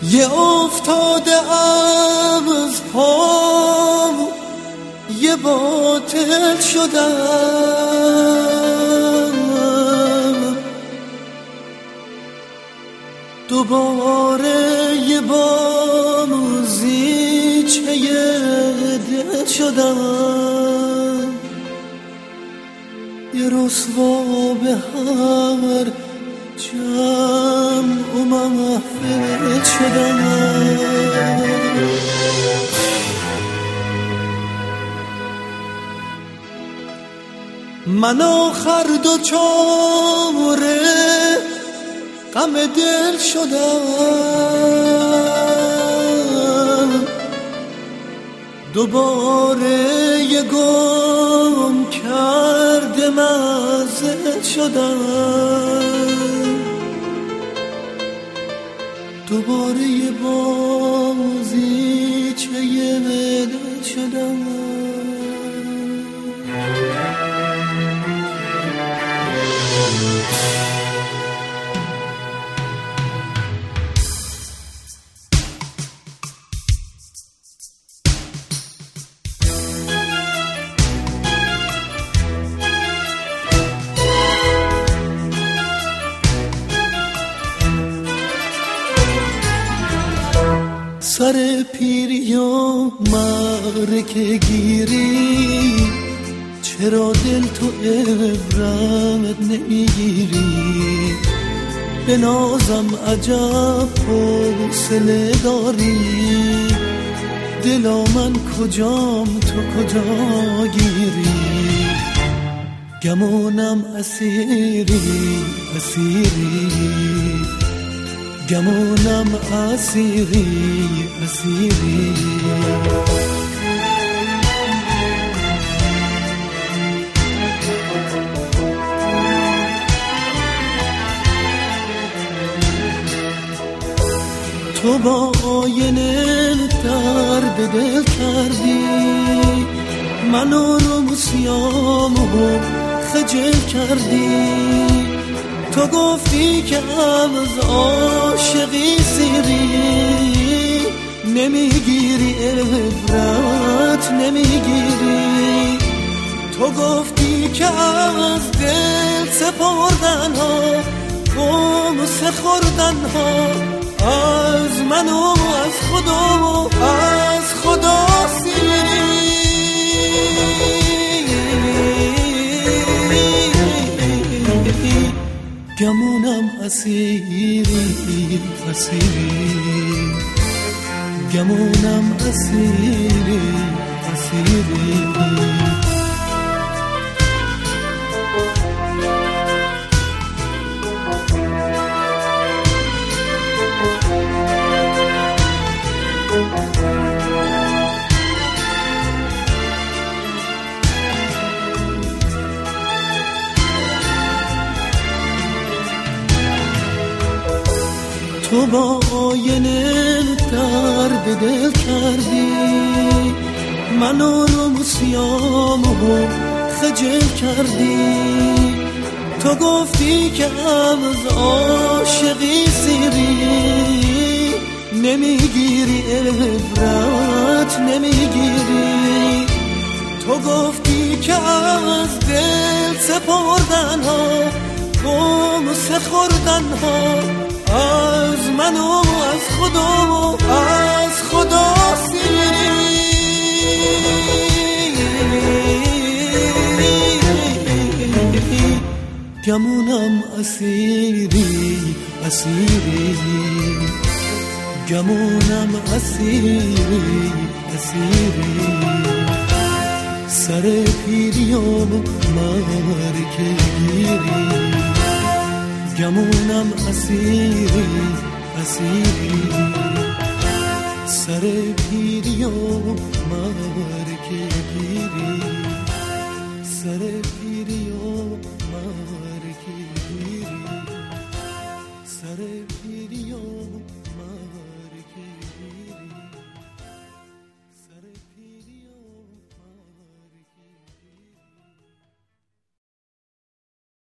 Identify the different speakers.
Speaker 1: یه افتاده از پام، یه باطل شدم، دوباره یه بازیچه دل شدم، یه رسوا به هر جمع و محفل شدم. من آخر دوچاره غم دل شدم، دوباره یه گم کرده مزل شدم، دوباره یه بازیچه دل شدم. سر پیری و معرکه گیری، چرا دل تو عبرت نمیگیری؟ به نازم عجب حوصله داری، دلا من کجام تو کجا گیری؟ گمونم اسیری اسیری، گمونم اسیری اسیری. تو با آینه درد دل کردی، منو رو موسیامو خجل کردی. تو گفتی که از عاشقی سیری، نمیگیری عبرت نمیگیری. تو گفتی که از دل سپردن ها، قمص خوردن ها، از من و از خدا و از خدا سیری. گمونم اسیری اسیری، گمونم اسیری اسیری. تو با آینه درد دل کردی، منو رو موسیامو خجل کردی. تو گفتی که از عاشقی سیری، نمیگیری عبرت نمیگیری. تو گفتی که از دل سپردن ها، قمص خوردن ها، از من و از خدا و از خدا سیری. گمونم اسیری اسیری، گمونم اسیری اسیری. سر پیری و مرکه گیری، گمونم اسیری اسیری. سر پیری و مرکه گیری، سر پیری و مرکه گیری، سر پیری و مرکه